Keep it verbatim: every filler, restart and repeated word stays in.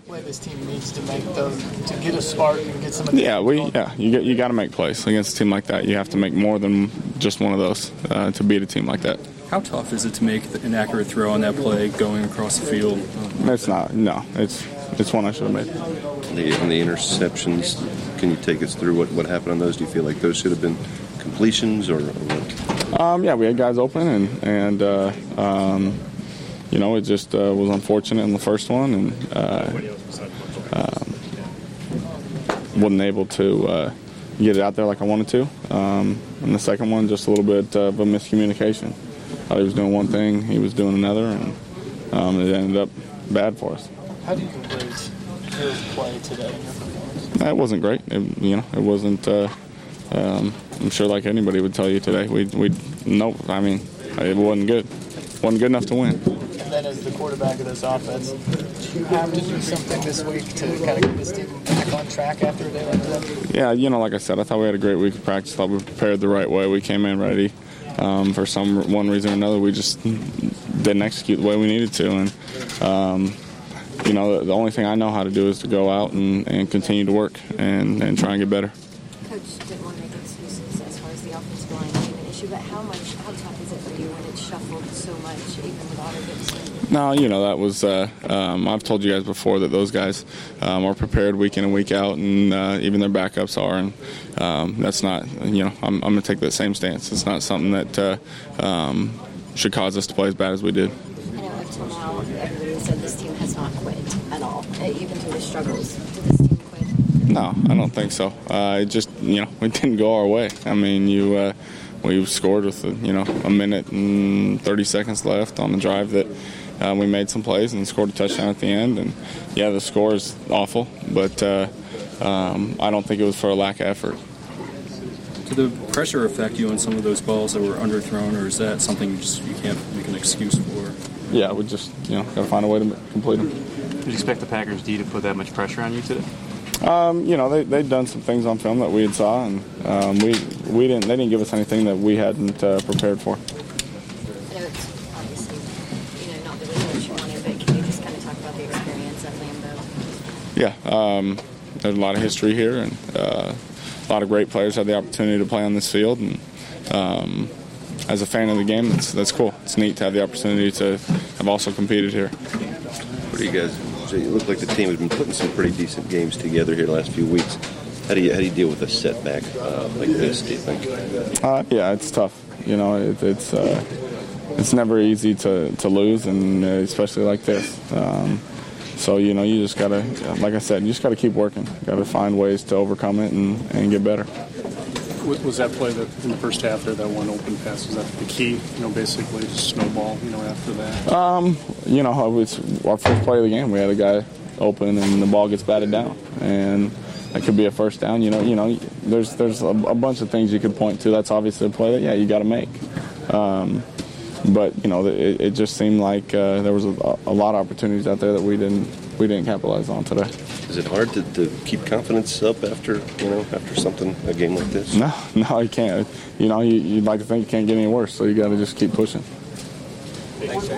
play this team needs to make those to get a spark and get some of the yeah we yeah you got you got to make plays against a team like that. You have to make more than just one of those uh, to beat a team like that. How tough is it to make an accurate throw on that play going across the field? It's not. No, it's it's one I should have made. The, and the interceptions, can you take us through what, what happened on those? Do you feel like those should have been completions or, or what? Um, yeah, we had guys open, and and uh, um, you know it just uh, was unfortunate in the first one, and uh, um, wasn't able to uh, get it out there like I wanted to. Um, and the second one, just a little bit of a miscommunication. Thought he was doing one thing, he was doing another, and um, it ended up bad for us. How do you rate his play today in your performance? It wasn't great. It, you know, it wasn't. Uh, um, I'm sure, like anybody would tell you today, we we no. I mean, it wasn't good. wasn't good enough to win. And then, as the quarterback of this offense, do you have to do something this week to kind of get this team back on track after a day like that? Yeah, you know, like I said, I thought we had a great week of practice. Thought we prepared the right way. We came in ready. Um, for some one reason or another, we just didn't execute the way we needed to. And, um, you know, the, the only thing I know how to do is to go out and, and continue to work and, and try and get better. Coach didn't want to make excuses as far as the offensive line being an issue, but how much, how tough is it for you when it's shuffled so much, even with Otto Gibson? No, you know, that was, uh, um, I've told you guys before that those guys um, are prepared week in and week out, and uh, even their backups are, and um, that's not, you know, I'm, I'm going to take that same stance. It's not something that uh, um, should cause us to play as bad as we did. I know up till now, everybody said this team has not quit at all, even through the struggles. Did this team quit? No, I don't think so. Uh, it just, you know, it didn't go our way. I mean, you, uh, we scored with, you know, a minute and thirty seconds left on the drive that uh, we made some plays and scored a touchdown at the end. And, yeah, the score is awful, but uh, um, I don't think it was for a lack of effort. Did the pressure affect you on some of those balls that were underthrown, or is that something you just you can't make an excuse for? Yeah, we just, you know, got to find a way to complete them. Did you expect the Packers D to put that much pressure on you today? Um, you know, they they'd done some things on film that we had saw, and um, we we didn't they didn't give us anything that we hadn't uh, prepared for. I know it's obviously, you know, not the result you wanted, but can you just kind of talk about the experience at Lambeau? Yeah, um, there's a lot of history here, and uh, a lot of great players had the opportunity to play on this field, and um, as a fan of the game, that's that's cool. It's neat to have the opportunity to have also competed here. What do you guys? So it looked like the team has been putting some pretty decent games together here the last few weeks. How do you how do you deal with a setback uh, like this? Do you think? Uh, yeah, it's tough. You know, it, it's uh, it's never easy to, to lose, and especially like this. Um, so you know, you just gotta, like I said, you just gotta keep working. Got to find ways to overcome it and, and get better. Was that play that in the first half there, that one open pass, was that the key? You know, basically snowball. You know, after that. Um, you know, it's our first play of the game. We had a guy open, and the ball gets batted down, and that could be a first down. You know, you know, there's there's a, a bunch of things you could point to. That's obviously a play that yeah you got to make. Um, but you know, it, it just seemed like uh, there was a, a lot of opportunities out there that we didn't we didn't capitalize on today. Is it hard to, to keep confidence up after you know after something a game like this? No, no, you can't. You know, you, you'd like to think it can't get any worse, so you got to just keep pushing.